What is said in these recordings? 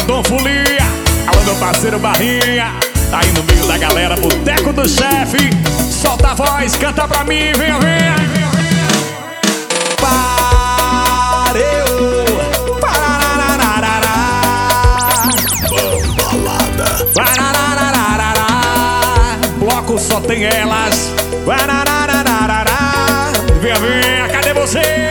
Dom Folia, alô meu parceiro Barrinha, tá aí no meio da galera, Boteco do Chefe. Solta a voz, canta pra mim, venha, venha. Pareu, parararararará, Bambalada. parararararará, bloco só tem elas. Parararararará, venha, venha, cadê você?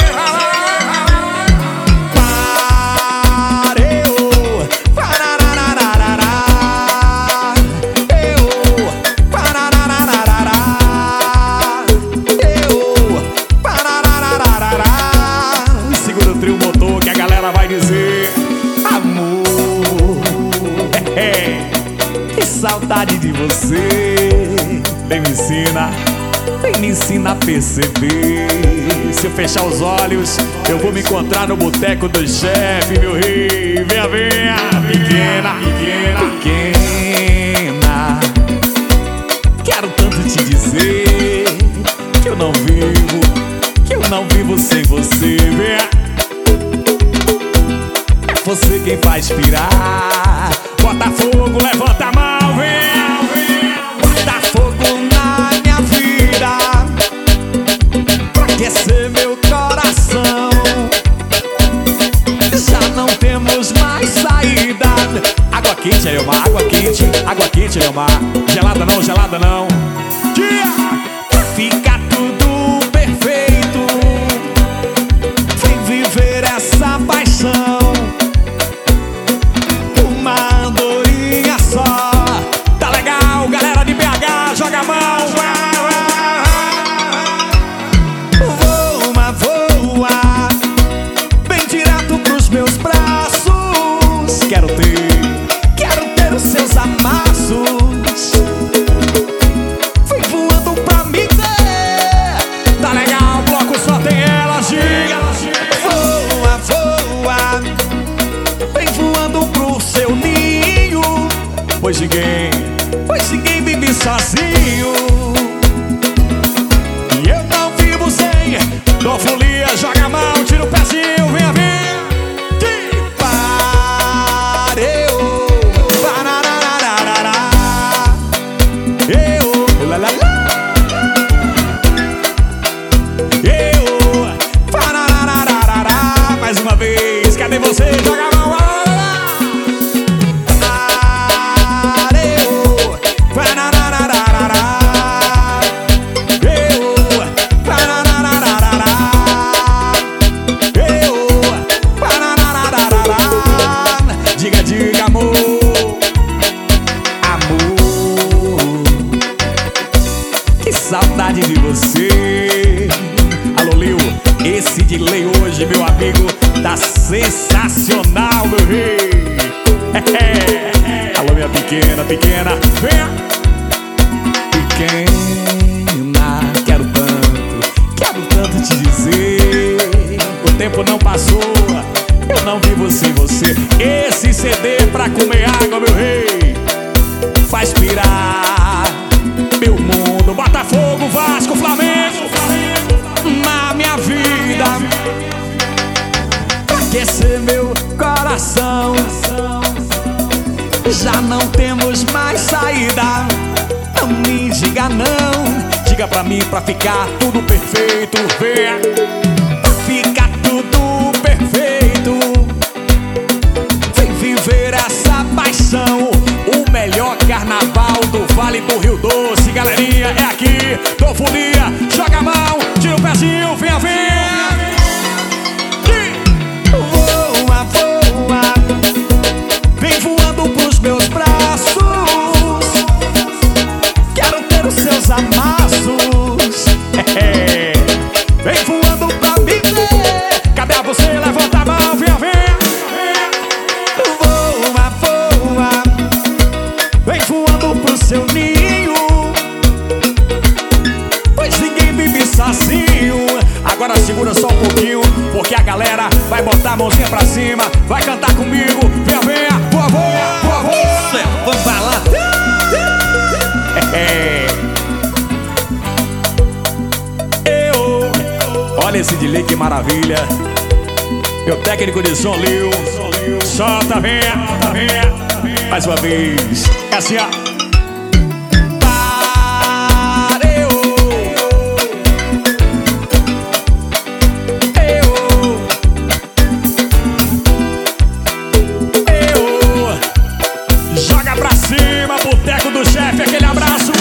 Saudade de você, vem me ensina a perceber. Se eu fechar os olhos, eu vou me encontrar no Boteco do Chefe, meu rei. Venha, venha, pequena, pequena, pequena. Quero tanto te dizer que eu não vivo sem você. Venha, é você quem faz pirar. Bota fogo, levanta a mão, vem. Bota fogo na minha vida, pra aquecer meu coração. Já não temos mais saída. Água quente, Eliomar, água quente, Eliomar. Gelada não, gelada não. Fica tudo perfeito, vem viver essa paixão. Quero ter os seus amassos. Vem voando pra me ver. Tá legal, o bloco só tem elas, diga. Voa, voa, vem voando pro seu ninho. Pois ninguém vive sozinho. E eu não vivo sem Dom Folia, joga a mão, tira o pezinho, venha, venha. Mais uma vez, cadê você? Joga a mão. Diga, diga, amor. Amor, que saudade de você. Alô, Lil, esse delay hoje, meu amigo, tá sensacional, meu rei. Alô, minha pequena, pequena, venha. Pequena, quero tanto te dizer. O tempo não passou, eu não vivo sem você. Esse CD pra comer água, meu rei, faz pirar meu mundo. Botafogo, Vasco, Flamengo, na minha vida, pra aquecer meu coração. Já não temos mais saída. Não me diga não, diga pra mim pra ficar tudo perfeito. Venha, fica tudo perfeito. Vem viver essa paixão. O melhor carnaval do Vale do Rio Doce, galerinha, é aqui. Dom Folia, joga a mão, tira o pezinho, venha, venha. Voa, voa, vem voando pros meus braços. Quero ter os seus amassos. Vem voando pra me ver. Cadê você? Levanta a mão, venha, venha. Voa, voa, vem voando pro seu ninho. Pois ninguém vive sozinho. Agora segura só um pouquinho, porque a galera vai botar a mãozinha pra cima, vai cantar comigo. Venha, venha, por favor, por favor. Vamos lá. Olha esse delay, que maravilha. Meu técnico de som, Lil. Solta, venha. Mais uma vez. É assim, ó. Joga pra cima, boteco do chefe, aquele abraço.